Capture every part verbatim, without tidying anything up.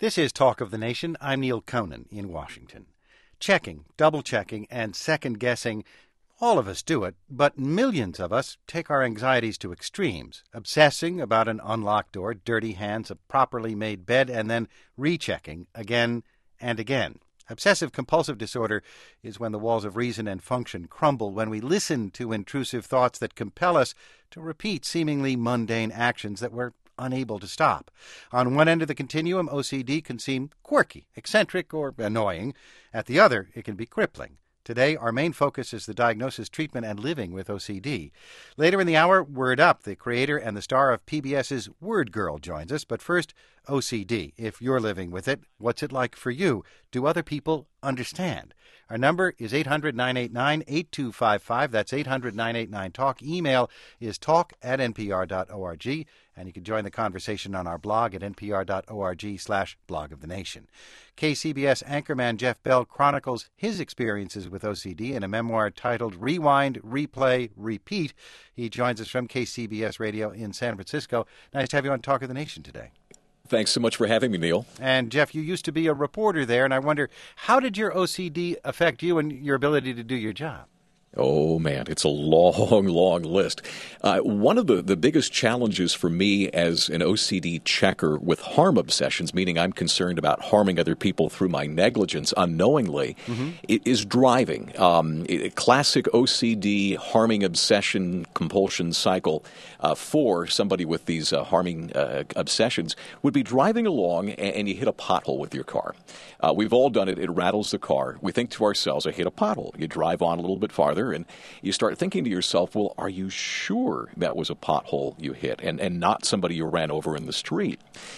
This is Talk of the Nation. I'm Neil Conan in Washington. Checking, double-checking, and second-guessing, all of us do it, but millions of us take our anxieties to extremes, obsessing about an unlocked door, dirty hands, a properly made bed, and then rechecking again and again. Obsessive-compulsive disorder is when the walls of reason and function crumble, when we listen to intrusive thoughts that compel us to repeat seemingly mundane actions that we're unable to stop. On one end of the continuum, O C D can seem quirky, eccentric, or annoying. At the other, it can be crippling. Today, our main focus is the diagnosis, treatment, and living with O C D. Later in the hour, Word Up, the creator and the star of PBS's Word Girl, joins us. But first, O C D. If you're living with it, what's it like for you? Do other people understand? Our number is eight hundred, nine eight nine, eight two five five. That's eight hundred, nine eight nine, talk. Email is talk at npr dot org. And you can join the conversation on our blog at npr.org slash blog of the nation. K C B S anchorman Jeff Bell chronicles his experiences with O C D in a memoir titled Rewind, Replay, Repeat. He joins us from K C B S Radio in San Francisco. Nice to have you on Talk of the Nation today. Thanks so much for having me, Neil. And, Jeff, you used to be a reporter there, and I wonder, how did your O C D affect you and your ability to do your job? Oh, man, it's a long, long list. Uh, one of the, the biggest challenges for me as an O C D checker with harm obsessions, meaning I'm concerned about harming other people through my negligence unknowingly, mm-hmm. is driving. Um, a classic O C D harming obsession compulsion cycle uh, for somebody with these uh, harming uh, obsessions would be driving along and, and you hit a pothole with your car. Uh, we've all done it. It rattles the car. We think to ourselves, I hit a pothole. You drive on a little bit farther, and you start thinking to yourself, well, are you sure that was a pothole you hit and, and not somebody you ran over in the street?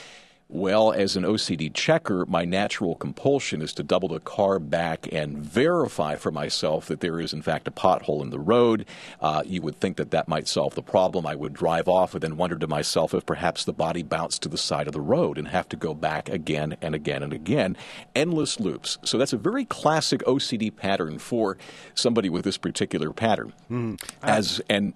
Well, as an O C D checker, my natural compulsion is to double the car back and verify for myself that there is, in fact, a pothole in the road. Uh, you would think that that might solve the problem. I would drive off and then wonder to myself if perhaps the body bounced to the side of the road and have to go back again and again and again. Endless loops. So that's a very classic O C D pattern for somebody with this particular pattern. Mm. As and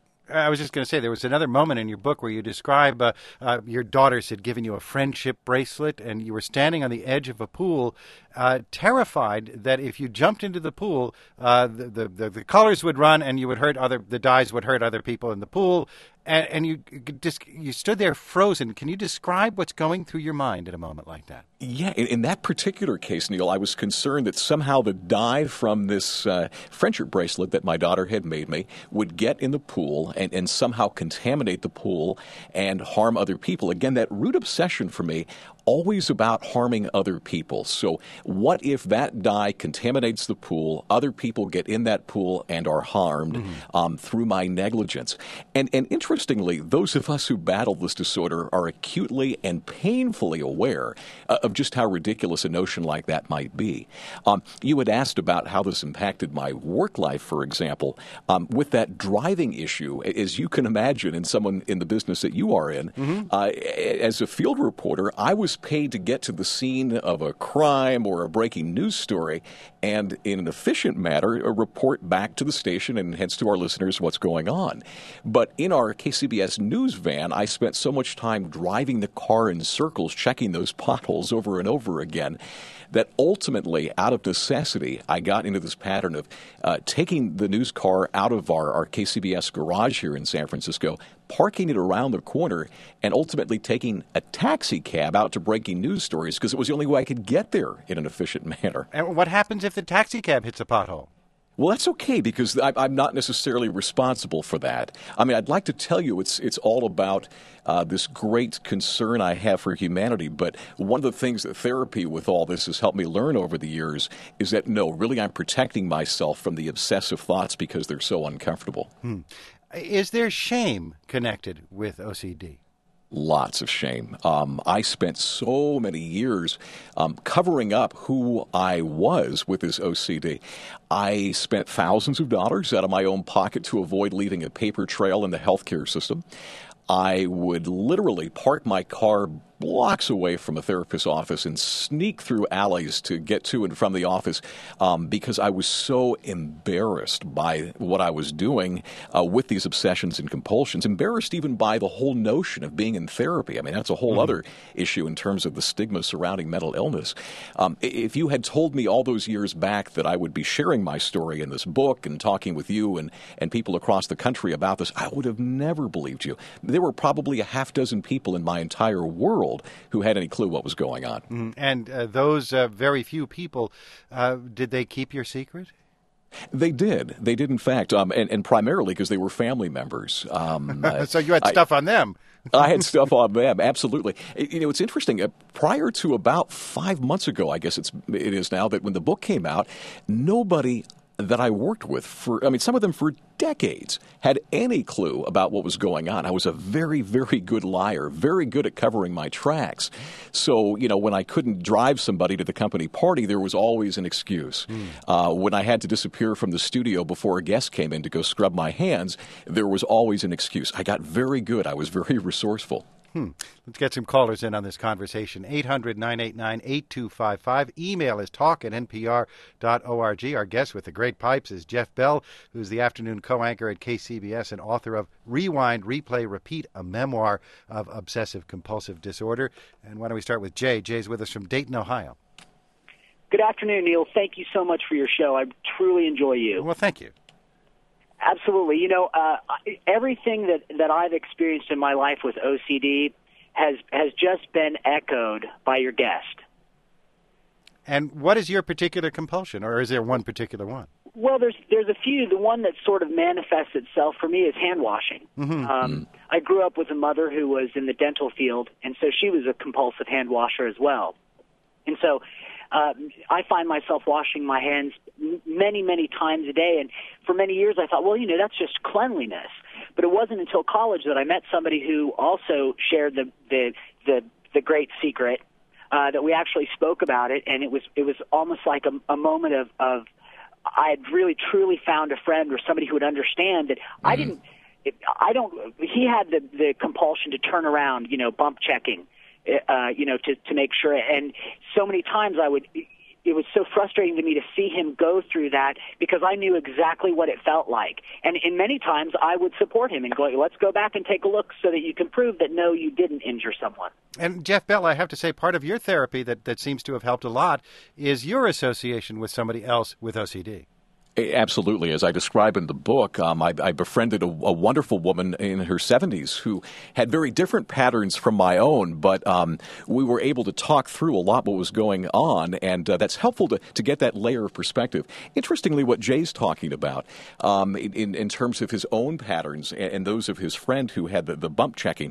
I was just going to say, there was another moment in your book where you describe uh, uh, your daughters had given you a friendship bracelet, and you were standing on the edge of a pool, uh, terrified that if you jumped into the pool, uh, the, the, the the colors would run, and you would hurt other, the dyes would hurt other people in the pool, and, and you just you stood there frozen. Can you describe what's going through your mind at a moment like that? Yeah, in, in that particular case, Neil, I was concerned that somehow the dye from this uh, friendship bracelet that my daughter had made me would get in the pool and, and somehow contaminate the pool and harm other people. Again, that root obsession for me, always about harming other people. So what if that dye contaminates the pool, other people get in that pool and are harmed mm-hmm. um, through my negligence? And, and interestingly, those of us who battle this disorder are acutely and painfully aware uh, of just how ridiculous a notion like that might be. Um, you had asked about how this impacted my work life, for example. Um, with that driving issue, as you can imagine, in someone in the business that you are in, mm-hmm. uh, as a field reporter, I was paid to get to the scene of a crime or a breaking news story and, in an efficient manner, report back to the station and hence to our listeners what's going on. But in our K C B S news van, I spent so much time driving the car in circles, checking those potholes over and over again, that ultimately, out of necessity, I got into this pattern of uh, taking the news car out of our, our K C B S garage here in San Francisco, parking it around the corner, and ultimately taking a taxi cab out to breaking news stories because it was the only way I could get there in an efficient manner. And what happens if the taxi cab hits a pothole? Well, that's okay because I'm not necessarily responsible for that. I mean, I'd like to tell you it's it's all about uh, this great concern I have for humanity, but one of the things that therapy with all this has helped me learn over the years is that, no, really I'm protecting myself from the obsessive thoughts because they're so uncomfortable. Hmm. Is there shame connected with O C D? Lots of shame. Um, I spent so many years um, covering up who I was with this O C D. I spent thousands of dollars out of my own pocket to avoid leaving a paper trail in the healthcare system. I would literally park my car blocks away from a therapist's office and sneak through alleys to get to and from the office um, because I was so embarrassed by what I was doing uh, with these obsessions and compulsions, embarrassed even by the whole notion of being in therapy. I mean, that's a whole mm-hmm. other issue in terms of the stigma surrounding mental illness. Um, if you had told me all those years back that I would be sharing my story in this book and talking with you and, and people across the country about this, I would have never believed you. There were probably a half dozen people in my entire world who had any clue what was going on. Mm, and uh, those uh, very few people, uh, did they keep your secret? They did. They did, in fact, um, and, and primarily because they were family members. Um, so you had I, stuff on them. I had stuff on them, absolutely. You know, it's interesting. Uh, prior to about five months ago, I guess it's it is now, that when the book came out, nobody that I worked with for, I mean, some of them for decades, had any clue about what was going on. I was a very, very good liar, very good at covering my tracks. So, you know, when I couldn't drive somebody to the company party, there was always an excuse. Mm. Uh, when I had to disappear from the studio before a guest came in to go scrub my hands, there was always an excuse. I got very good. I was very resourceful. Hmm. Let's get some callers in on this conversation. eight hundred, nine eight nine, eight two five five. Email is talk at n p r dot org. Our guest with the great pipes is Jeff Bell, who's the afternoon co-anchor at K C B S and author of Rewind, Replay, Repeat, a memoir of obsessive-compulsive disorder. And why don't we start with Jay? Jay's with us from Dayton, Ohio. Good afternoon, Neil. Thank you so much for your show. I truly enjoy you. Well, thank you. Absolutely. You know, uh, everything that, that I've experienced in my life with O C D has has just been echoed by your guest. And what is your particular compulsion, or is there one particular one? Well, there's there's a few. The one that sort of manifests itself for me is hand washing. Mm-hmm. Um, I grew up with a mother who was in the dental field, and so she was a compulsive hand washer as well. And so Uh, I find myself washing my hands many, many times a day. And for many years I thought, well, you know, that's just cleanliness. But it wasn't until college that I met somebody who also shared the the the, the great secret, uh, that we actually spoke about it. And it was it was almost like a, a moment of, of I had really, truly found a friend or somebody who would understand that mm-hmm. I didn't, it, I don't, he had the, the compulsion to turn around, you know, bump checking. Uh, you know, to, to make sure. And so many times I would, it was so frustrating to me to see him go through that because I knew exactly what it felt like. And in many times I would support him and go, let's go back and take a look so that you can prove that, no, you didn't injure someone. And Jeff Bell, I have to say, part of your therapy that, that seems to have helped a lot is your association with somebody else with O C D. Absolutely. As I describe in the book, um, I, I befriended a, a wonderful woman in her seventies who had very different patterns from my own, but um, we were able to talk through a lot what was going on, and uh, that's helpful to, to get that layer of perspective. Interestingly, what Jay's talking about um, in, in terms of his own patterns and, and those of his friend who had the, the bump checking,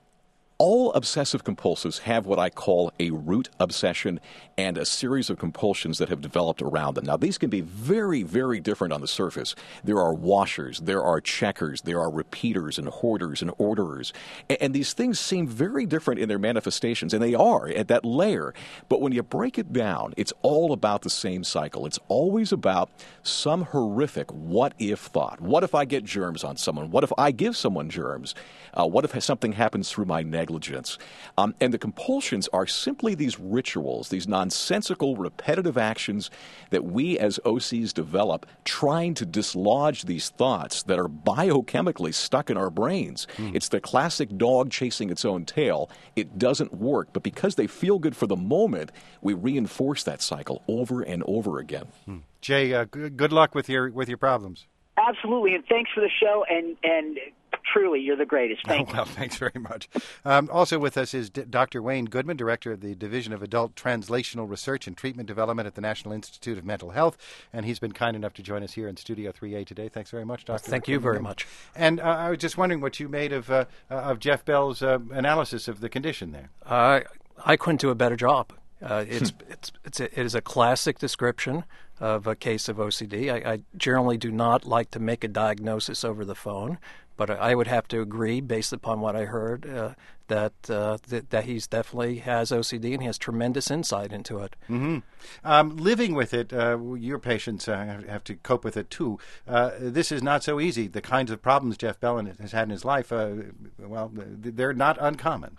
all obsessive compulsives have what I call a root obsession and a series of compulsions that have developed around them. Now, these can be very, very different on the surface. There are washers, there are checkers, there are repeaters and hoarders and orderers. And, and these things seem very different in their manifestations, and they are at that layer. But when you break it down, it's all about the same cycle. It's always about some horrific what-if thought. What if I get germs on someone? What if I give someone germs? Uh, what if something happens through my negligence? Negligence. Um, and the compulsions are simply these rituals, these nonsensical, repetitive actions that we as O Cs develop trying to dislodge these thoughts that are biochemically stuck in our brains. Mm. It's the classic dog chasing its own tail. It doesn't work, but because they feel good for the moment, we reinforce that cycle over and over again. Mm. Jay, uh, g- good luck with your with your problems. Absolutely, and thanks for the show, and and truly, you're the greatest. Thank oh, well, you. Thanks very much. Um, also with us is D- Doctor Wayne Goodman, Director of the Division of Adult Translational Research and Treatment Development at the National Institute of Mental Health, and he's been kind enough to join us here in Studio three A today. Thanks very much, Doctor Thank you very much. And uh, I was just wondering what you made of uh, of Jeff Bell's uh, analysis of the condition there. Uh, I couldn't do a better job. Uh, it's it's it's a, it is a classic description of a case of O C D. I, I generally do not like to make a diagnosis over the phone, but I would have to agree, based upon what I heard, uh, that uh, th- that he's definitely has O C D and he has tremendous insight into it. Mm-hmm. Um, living with it, uh, your patients uh, have to cope with it too. Uh, this is not so easy. The kinds of problems Jeff Bell has had in his life, uh, well, they're not uncommon.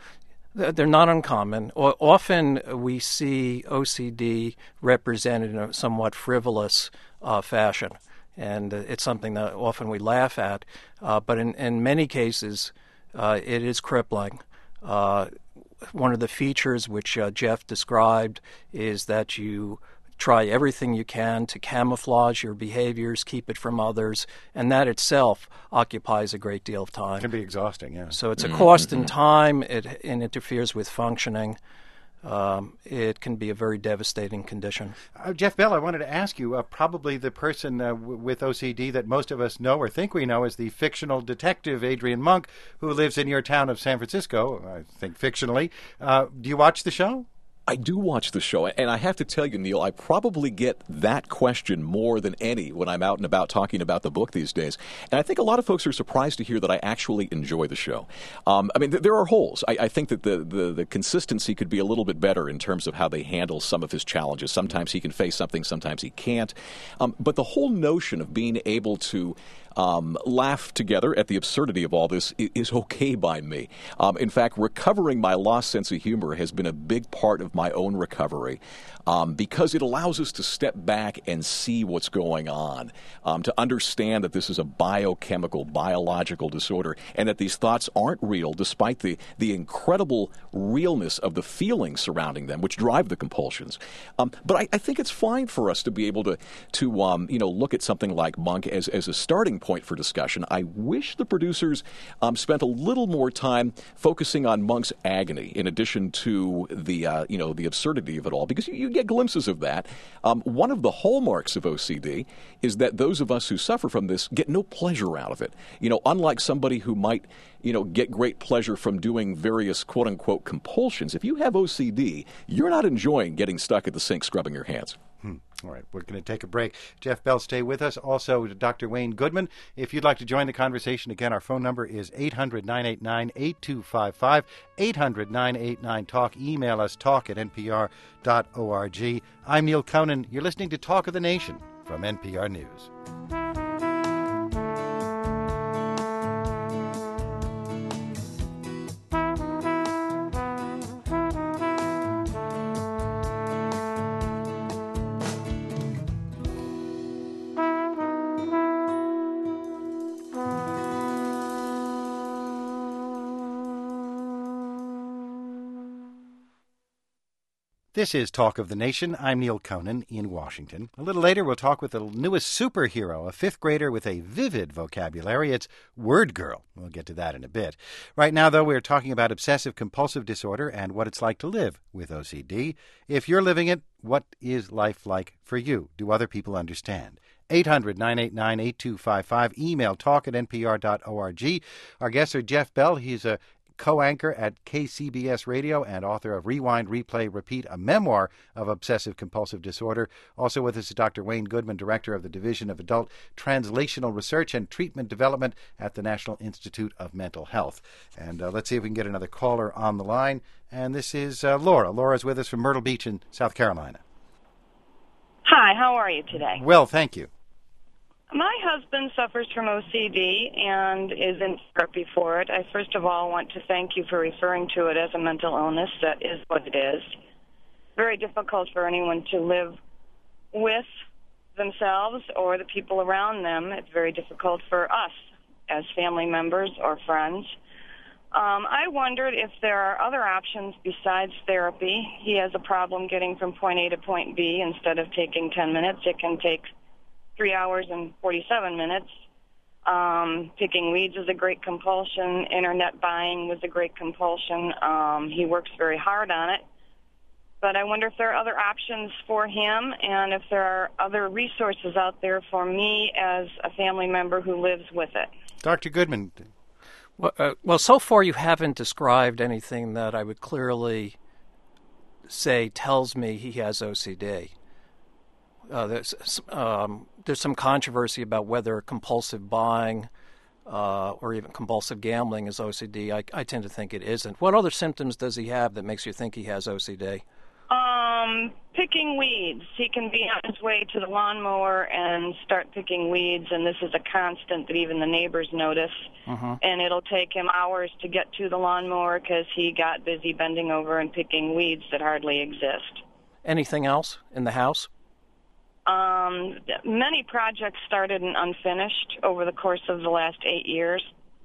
They're not uncommon. O- Often we see O C D represented in a somewhat frivolous uh, fashion, and uh, it's something that often we laugh at. Uh, but in, in many cases, uh, it is crippling. Uh, one of the features which uh, Jeff described is that you try everything you can to camouflage your behaviors, keep it from others, and that itself occupies a great deal of time. It can be exhausting, yeah. So it's a cost in time, it, it interferes with functioning. Um, it can be a very devastating condition. Uh, Jeff Bell, I wanted to ask you, uh, probably the person uh, w- with O C D that most of us know or think we know is the fictional detective Adrian Monk, who lives in your town of San Francisco, I think fictionally. Uh, do you watch the show? I do watch the show, and I have to tell you, Neil, I probably get that question more than any when I'm out and about talking about the book these days. And I think a lot of folks are surprised to hear that I actually enjoy the show. Um, I mean, th- there are holes. I, I think that the, the, the consistency could be a little bit better in terms of how they handle some of his challenges. Sometimes he can face something, sometimes he can't. Um, but the whole notion of being able to Um, laugh together at the absurdity of all this is okay by me. Um, in fact, recovering my lost sense of humor has been a big part of my own recovery um, because it allows us to step back and see what's going on, um, to understand that this is a biochemical, biological disorder, and that these thoughts aren't real despite the, the incredible realness of the feelings surrounding them, which drive the compulsions. Um, but I, I think it's fine for us to be able to, to um, you know, look at something like Monk as, as a starting point for discussion. I wish the producers um, spent a little more time focusing on Monk's agony in addition to the uh, you know the absurdity of it all, because you, you get glimpses of that. Um, one of the hallmarks of O C D is that those of us who suffer from this get no pleasure out of it. You know, unlike somebody who might you know get great pleasure from doing various quote unquote compulsions. If you have O C D, you're not enjoying getting stuck at the sink scrubbing your hands. Hmm. All right, we're going to take a break. Jeff Bell, stay with us. Also, Doctor Wayne Goodman, if you'd like to join the conversation, again, our phone number is eight hundred, nine eight nine, eight two five five, eight hundred, nine eight nine, talk. Email us, talk at n p r dot org. I'm Neil Conan. You're listening to Talk of the Nation from N P R News. This is Talk of the Nation. I'm Neil Conan in Washington. A little later, we'll talk with the newest superhero, a fifth grader with a vivid vocabulary. It's Word Girl. We'll get to that in a bit. Right now, though, we're talking about obsessive-compulsive disorder and what it's like to live with O C D. If you're living it, what is life like for you? Do other people understand? eight hundred, nine eight nine, eight two five five. Email talk at n p r dot org. Our guests are Jeff Bell. He's a co-anchor at K C B S Radio and author of Rewind, Replay, Repeat, a memoir of obsessive-compulsive disorder. Also with us is Doctor Wayne Goodman, director of the Division of Adult Translational Research and Treatment Development at the National Institute of Mental Health. And uh, let's see if we can get another caller on the line. And this is uh, Laura. Laura's with us from Myrtle Beach in South Carolina. Hi, how are you today? Well, thank you. My husband suffers from O C D and is in therapy for it. I first of all want to thank you for referring to it as a mental illness. That is what it is. Very difficult for anyone to live with themselves or the people around them. It's very difficult for us as family members or friends. Um, I wondered if there are other options besides therapy. He has a problem getting from point A to point B. Instead of taking ten minutes, it can take three hours and forty-seven minutes. Um, picking weeds is a great compulsion. Internet buying was a great compulsion. Um, he works very hard on it. But I wonder if there are other options for him and if there are other resources out there for me as a family member who lives with it. Doctor Goodman. Well, uh, well, so far you haven't described anything that I would clearly say tells me he has O C D. Uh, there's, um, there's some controversy about whether compulsive buying uh, or even compulsive gambling is O C D. I, I tend to think it isn't. What other symptoms does he have that makes you think he has O C D? Um, picking weeds. He can be on his way to the lawnmower and start picking weeds, and this is a constant that even the neighbors notice. Uh-huh. And it'll take him hours to get to the lawnmower because he got busy bending over and picking weeds that hardly exist. Anything else in the house? Um, many projects started and unfinished over the course of the last eight years.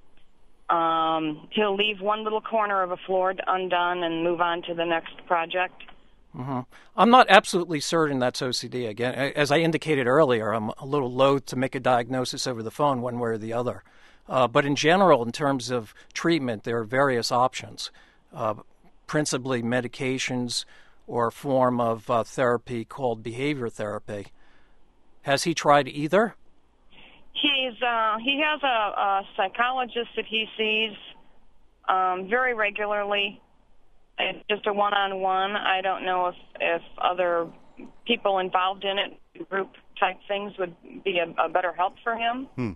Um, he'll leave one little corner of a floor undone and move on to the next project. Mm-hmm. I'm not absolutely certain that's O C D. Again, as I indicated earlier, I'm a little loath to make a diagnosis over the phone one way or the other. Uh, but in general, in terms of treatment, there are various options, uh, principally medications or a form of uh, therapy called behavior therapy. Has he tried either? He's uh, he has a, a psychologist that he sees um, very regularly. It's just a one-on-one. I don't know if, if other people involved in it, group-type things, would be a, a better help for him. Hmm.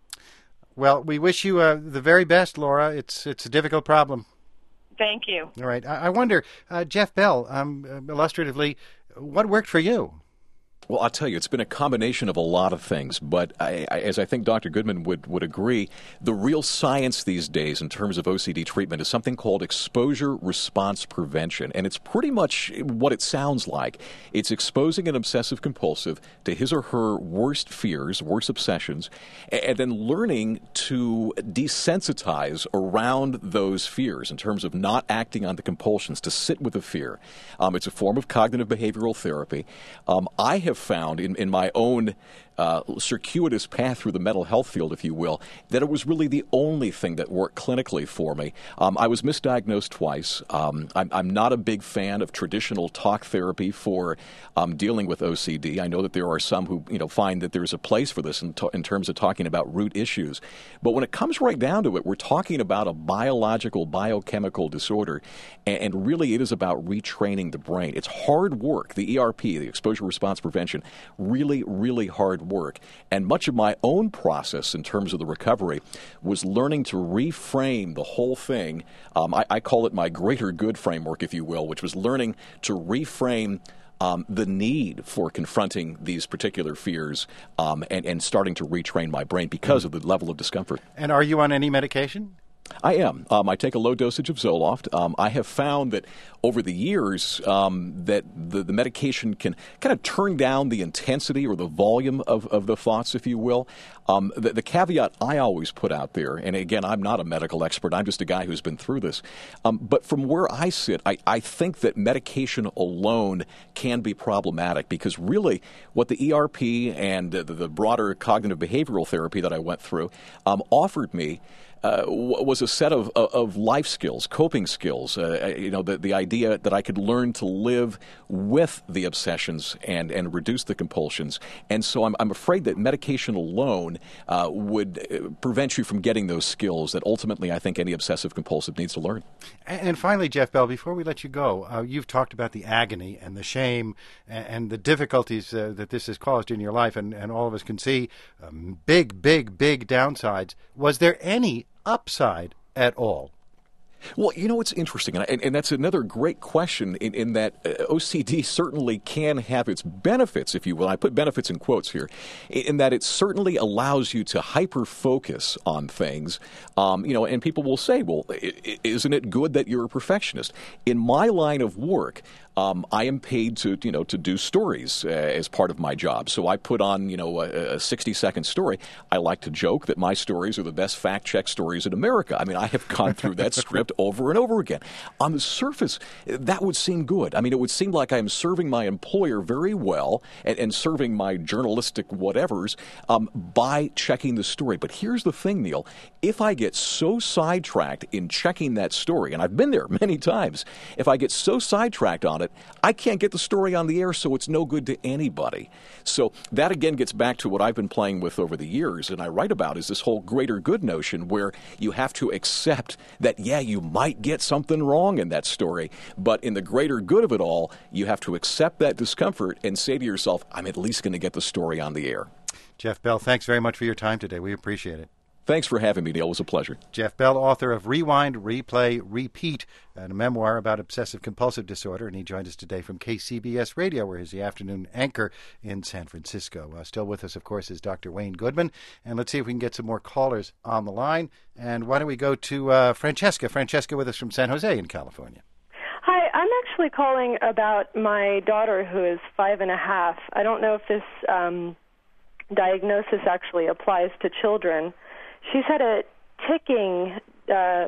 Well, we wish you uh, the very best, Laura. It's it's a difficult problem. Thank you. All right. I, I wonder, uh, Jeff Bell, um, illustratively, what worked for you? Well, I'll tell you, it's been a combination of a lot of things, but I, I, as I think Doctor Goodman would, would agree, the real science these days in terms of O C D treatment is something called exposure response prevention, and it's pretty much what it sounds like. It's exposing an obsessive compulsive to his or her worst fears, worst obsessions, and then learning to desensitize around those fears in terms of not acting on the compulsions, to sit with the fear. Um, it's a form of cognitive behavioral therapy. Um, I have found in, in my own uh, circuitous path through the mental health field, if you will, that it was really the only thing that worked clinically for me. Um, I was misdiagnosed twice. Um, I'm, I'm not a big fan of traditional talk therapy for um, dealing with O C D. I know that there are some who you know find that there's a place for this in, to- in terms of talking about root issues. But when it comes right down to it, we're talking about a biological, biochemical disorder, and, and really it is about retraining the brain. It's hard work. The E R P, the exposure response prevention, really, really hard work. And much of my own process in terms of the recovery was learning to reframe the whole thing. Um, I, I call it my greater good framework, if you will, which was learning to reframe um, the need for confronting these particular fears um, and, and starting to retrain my brain because of the level of discomfort. And are you on any medication? I am. Um, I take a low dosage of Zoloft. Um, I have found that over the years um, that the, the medication can kind of turn down the intensity or the volume of, of the thoughts, if you will. Um, the, the caveat I always put out there, and again, I'm not a medical expert. I'm just a guy who's been through this. Um, but from where I sit, I, I think that medication alone can be problematic because really what the E R P and the, the broader cognitive behavioral therapy that I went through um, offered me Uh, was a set of, of life skills, coping skills, uh, you know, the, the idea that I could learn to live with the obsessions and, and reduce the compulsions. And so I'm, I'm afraid that medication alone uh, would prevent you from getting those skills that ultimately I think any obsessive compulsive needs to learn. And finally, Jeff Bell, before we let you go, uh, you've talked about the agony and the shame and, and the difficulties uh, that this has caused in your life, and, and all of us can see um, big, big, big downsides. Was there any upside at all? Well, you know, it's interesting, and, and that's another great question in, in that uh, O C D certainly can have its benefits, if you will. I put benefits in quotes here, in that it certainly allows you to hyper-focus on things, um, you know, and people will say, well, isn't it good that you're a perfectionist? In my line of work, Um, I am paid to, you know, to do stories uh, as part of my job. So I put on, you know, a sixty-second story. I like to joke that my stories are the best fact-check stories in America. I mean, I have gone through that script over and over again. On the surface, that would seem good. I mean, it would seem like I am serving my employer very well and, and serving my journalistic whatevers um, by checking the story. But here's the thing, Neil. If I get so sidetracked in checking that story, and I've been there many times, if I get so sidetracked on it, I can't get the story on the air, so it's no good to anybody. So that again gets back to what I've been playing with over the years, and I write about is this whole greater good notion where you have to accept that, yeah, you might get something wrong in that story, but in the greater good of it all, you have to accept that discomfort and say to yourself, I'm at least going to get the story on the air. Jeff Bell, thanks very much for your time today. We appreciate it. Thanks for having me, Neil. It was a pleasure. Jeff Bell, author of Rewind, Replay, Repeat, and a memoir about obsessive-compulsive disorder, and he joined us today from K C B S Radio, where he's the afternoon anchor in San Francisco. Uh, still with us, of course, is Doctor Wayne Goodman, and let's see if we can get some more callers on the line. And why don't we go to uh, Francesca? Francesca with us from San Jose in California. Hi, I'm actually calling about my daughter who is five and a half. I don't know if this um, diagnosis actually applies to children. She's had a ticking uh,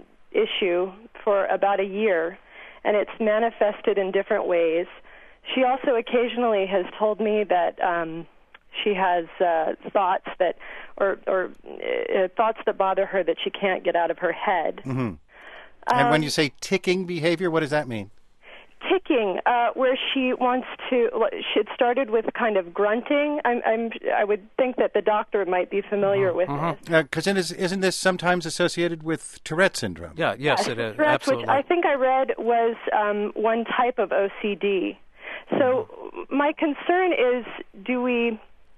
issue for about a year, and it's manifested in different ways. She also occasionally has told me that um, she has uh, thoughts that, or, or uh, thoughts that bother her that she can't get out of her head. Mm-hmm. Um, And when you say ticking behavior, what does that mean? Ticking, uh, where she wants to. It started with kind of grunting. I'm, I'm, I would think that the doctor might be familiar uh-huh. with uh-huh. this. Because uh, isn't this sometimes associated with Tourette syndrome? Yeah, yes, yeah, it is. Tourette's, Absolutely. Which I think I read was um, one type of O C D. So mm-hmm. my concern is, do we?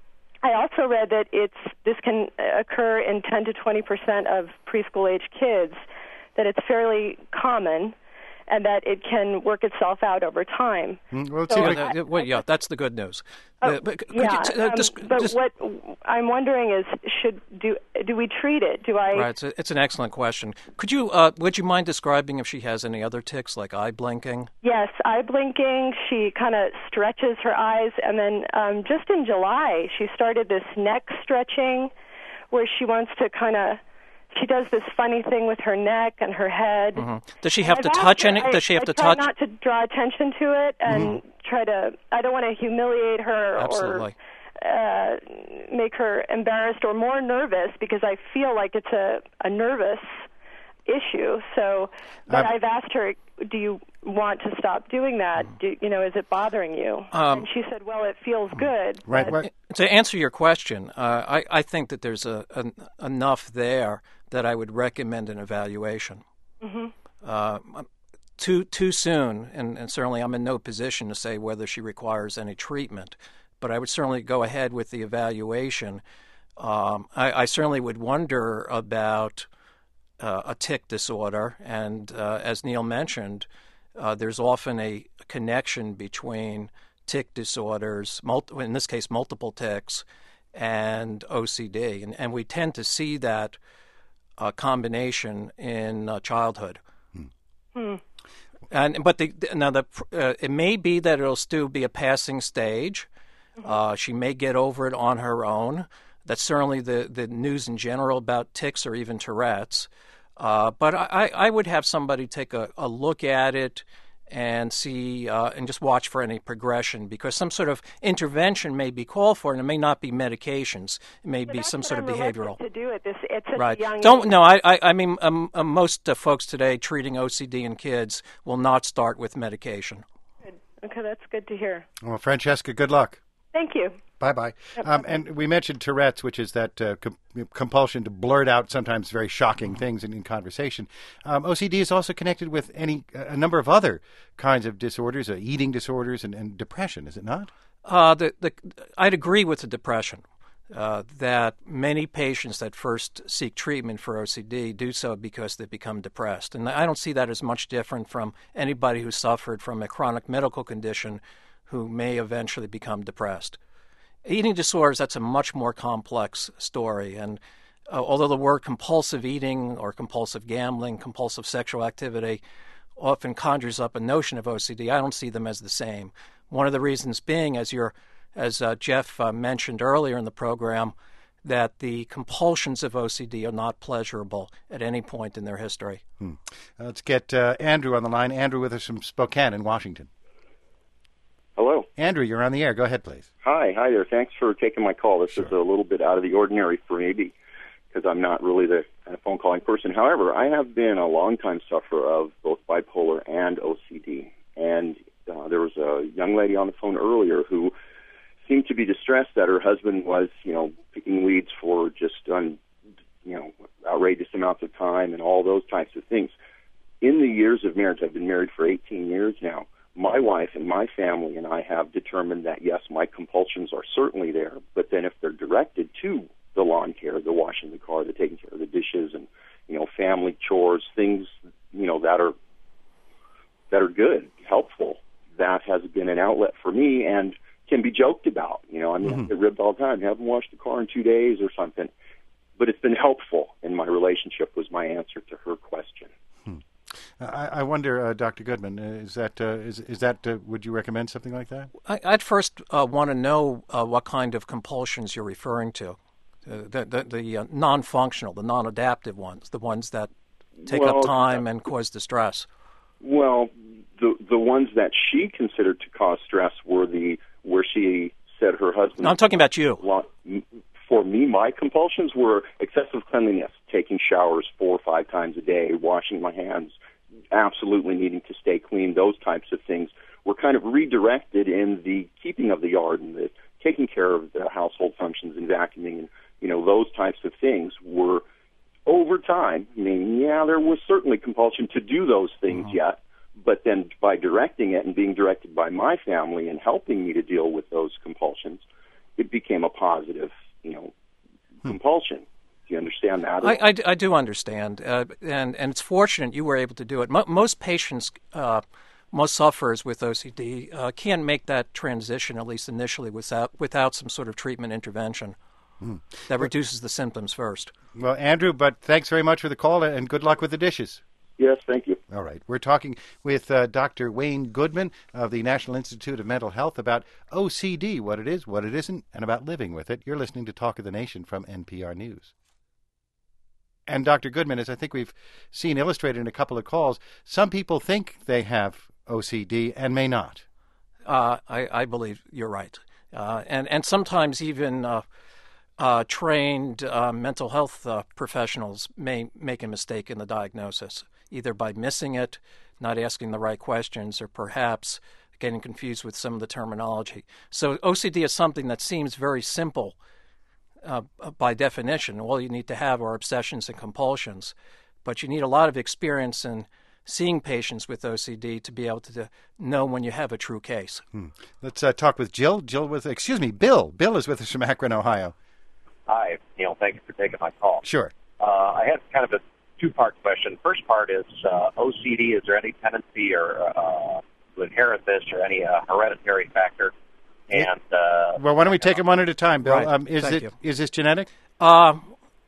I also read that it's this can occur in ten to twenty percent of preschool age kids. That it's fairly common, and that it can work itself out over time. Mm, well, so yeah, that, well, yeah, that's the good news. Oh, uh, but could yeah, you t- uh, um, just, but just, what I'm wondering is, should do do we treat it? Do I? Right, it's, a, it's an excellent question. Could you, uh, would you mind describing if she has any other tics, like eye blinking? Yes, eye blinking. She kind of stretches her eyes, and then um, just in July, she started this neck stretching, where she wants to kind of. She does this funny thing with her neck and her head. Mm-hmm. Does she have I've to touch her, any? I, Does she have I to try touch? Not to draw attention to it and mm-hmm. try to. I don't want to humiliate her Absolutely. or uh, make her embarrassed or more nervous because I feel like it's a, a nervous issue. So, but uh, I've asked her, "Do you want to stop doing that? Do, you know, is it bothering you?" Um, and she said, "Well, it feels good." Right. right. To answer your question, uh, I, I think that there's a, a, enough there that I would recommend an evaluation. Mm-hmm. Uh, too too soon, and, and certainly I'm in no position to say whether she requires any treatment, but I would certainly go ahead with the evaluation. Um, I, I certainly would wonder about uh, a tic disorder, and uh, as Neil mentioned, uh, there's often a connection between tic disorders, multi- in this case multiple tics, and O C D, and, and we tend to see that uh, combination in uh, childhood. Hmm. Hmm. And but the now the uh, it may be that it'll still be a passing stage. Mm-hmm. Uh, she may get over it on her own. That's certainly the, the news in general about tics or even Tourette's. Uh, but I, I would have somebody take a, a look at it and see uh, and just watch for any progression, because some sort of intervention may be called for, and it may not be medications. It may yeah, be some sort I'm of behavioral. To do it, this it's such right. a young Don't age. no. I I, I mean um, um, most uh, folks today treating O C D in kids will not start with medication. Good. Okay, that's good to hear. Well, Francesca, good luck. Thank you. Bye-bye. Um, and we mentioned Tourette's, which is that uh, com- compulsion to blurt out sometimes very shocking things in, in conversation. Um, O C D is also connected with any a number of other kinds of disorders, uh, eating disorders and, and depression, is it not? Uh, the, the, I'd agree with the depression, uh, that many patients that first seek treatment for O C D do so because they become depressed. And I don't see that as much different from anybody who suffered from a chronic medical condition who may eventually become depressed. Eating disorders, that's a much more complex story. And uh, although the word compulsive eating or compulsive gambling, compulsive sexual activity often conjures up a notion of O C D, I don't see them as the same. One of the reasons being, as you're, as uh, Jeff uh, mentioned earlier in the program, that the compulsions of O C D are not pleasurable at any point in their history. Hmm. Uh, let's get uh, Andrew on the line. Andrew with us from Spokane in Washington. Hello. Andrew, you're on the air. Go ahead, please. Hi. Hi there. Thanks for taking my call. This sure. is a little bit out of the ordinary for me because I'm not really the phone calling person. However, I have been a long-time sufferer of both bipolar and O C D. And uh, there was a young lady on the phone earlier who seemed to be distressed that her husband was, you know, picking weeds for just, un, you know, outrageous amounts of time and all those types of things. In the years of marriage, I've been married for eighteen years now, my wife and my family and I have determined that, yes, my compulsions are certainly there, but then if they're directed to the lawn care, the washing the car, the taking care of the dishes, and you know, family chores, things you know that are that are good, helpful. That has been an outlet for me and can be joked about. You know, I mean, mm-hmm. I get ribbed all the time. Haven't washed the car in two days or something. But it's been helpful in my relationship was my answer to her question. Hmm. I, I wonder, uh, Doctor Goodman, uh, is that uh, is is that uh, would you recommend something like that? I, I'd first uh, want to know uh, what kind of compulsions you're referring to, uh, the the, the uh, non-functional, the non-adaptive ones, the ones that take well, up time and cause distress. Well, the the ones that she considered to cause stress were the where she said her husband. No, I'm talking about you. For me, my compulsions were excessive cleanliness, taking showers four or five times a day, washing my hands, absolutely needing to stay clean. Those types of things were kind of redirected in the keeping of the yard and the taking care of the household functions and vacuuming, and you know, those types of things were over time. I mean, yeah, there was certainly compulsion to do those things mm-hmm. yet, but then by directing it and being directed by my family and helping me to deal with those compulsions, it became a positive, you know, hmm. compulsion. Do you understand that? I, I, I do understand, uh, and and it's fortunate you were able to do it. Mo- most patients, uh, most sufferers with O C D, uh, can't make that transition, at least initially, without without some sort of treatment intervention hmm. that reduces the symptoms first. Well, Andrew, but thanks very much for the call, and good luck with the dishes. Yes, thank you. All right. We're talking with uh, Doctor Wayne Goodman of the National Institute of Mental Health about O C D, what it is, what it isn't, and about living with it. You're listening to Talk of the Nation from N P R News. And Doctor Goodman, as I think we've seen illustrated in a couple of calls, some people think they have O C D and may not. Uh, I, I believe you're right. Uh, and, and sometimes even uh, uh, trained uh, mental health uh, professionals may make a mistake in the diagnosis, either by missing it, not asking the right questions, or perhaps getting confused with some of the terminology. So O C D is something that seems very simple uh, by definition. All you need to have are obsessions and compulsions, but you need a lot of experience in seeing patients with O C D to be able to know when you have a true case. Hmm. Let's uh, talk with Jill. Jill with, excuse me, Bill. Bill is with us from Akron, Ohio. Hi, Neil. Thank you for taking my call. Sure. Uh, I had kind of a two-part question. First part is uh, O C D. Is there any tendency or uh, to inherit this, or any uh, hereditary factor? And uh, well, why don't we take them one at a time, Bill? Right. Um, is Thank it you. is this genetic? Uh,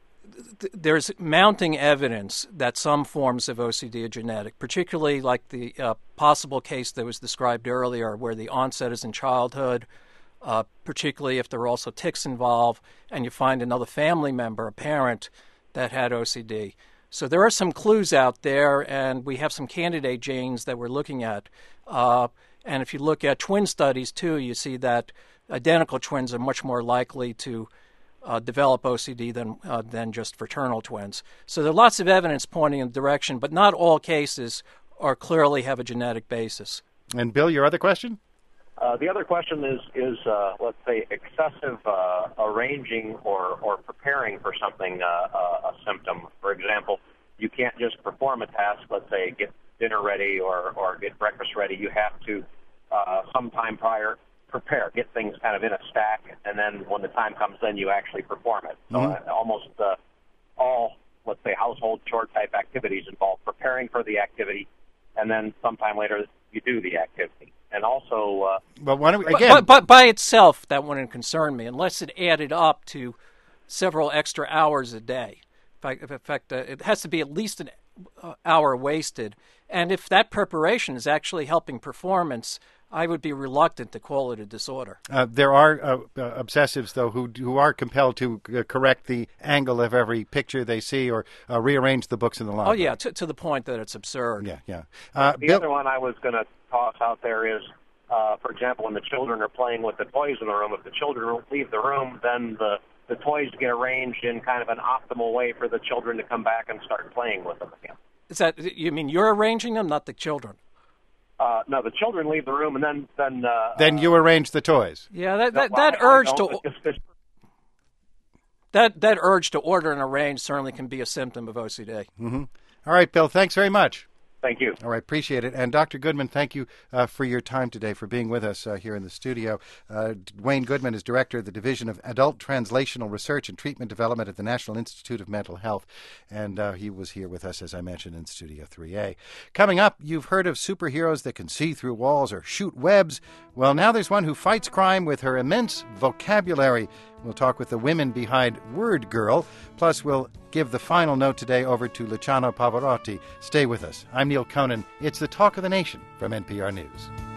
th- there's mounting evidence that some forms of O C D are genetic, particularly like the uh, possible case that was described earlier, where the onset is in childhood. Uh, particularly if there are also tics involved, and you find another family member, a parent, that had O C D. So there are some clues out there, and we have some candidate genes that we're looking at. Uh, and if you look at twin studies, too, you see that identical twins are much more likely to uh, develop O C D than, uh, than just fraternal twins. So there are lots of evidence pointing in the direction, but not all cases are clearly have a genetic basis. And, Bill, your other question? Uh, the other question is, is uh, let's say, excessive uh, arranging or, or preparing for something, uh, uh, a symptom. For example, you can't just perform a task, let's say, get dinner ready or, or get breakfast ready. You have to, uh, sometime prior, prepare, get things kind of in a stack, and then when the time comes, then you actually perform it. So mm-hmm. uh, almost uh, all, let's say, household chore-type activities involve preparing for the activity, and then sometime later you do the activity. And also, uh, but why don't we, again, but, but, but by itself, that wouldn't concern me unless it added up to several extra hours a day. In fact, in fact uh, it has to be at least an uh, hour wasted. And if that preparation is actually helping performance, I would be reluctant to call it a disorder. Uh, there are uh, uh, obsessives, though, who who are compelled to uh, correct the angle of every picture they see or uh, rearrange the books in the library. Oh, yeah, to, to the point that it's absurd. Yeah, yeah. Uh, the Bill- other one I was going to toss out there is, uh, for example, when the children are playing with the toys in the room, if the children leave the room, then the, the toys get arranged in kind of an optimal way for the children to come back and start playing with them again. Is that, you mean you're arranging them, not the children? Uh, no, the children leave the room, and then then uh, then you arrange the toys. Yeah, that that, no, well, that I, urge I to just, that that urge to order and arrange certainly can be a symptom of O C D. Mm-hmm. All right, Bill. Thanks very much. Thank you. All right, appreciate it. And Doctor Goodman, thank you uh, for your time today, for being with us uh, here in the studio. Uh, Wayne Goodman is Director of the Division of Adult Translational Research and Treatment Development at the National Institute of Mental Health, and uh, he was here with us, as I mentioned, in Studio three A. Coming up, you've heard of superheroes that can see through walls or shoot webs. Well, now there's one who fights crime with her immense vocabulary. We'll talk with the women behind Word Girl. Plus, we'll give the final note today over to Luciano Pavarotti. Stay with us. I'm Neil Conan. It's the Talk of the Nation from N P R News.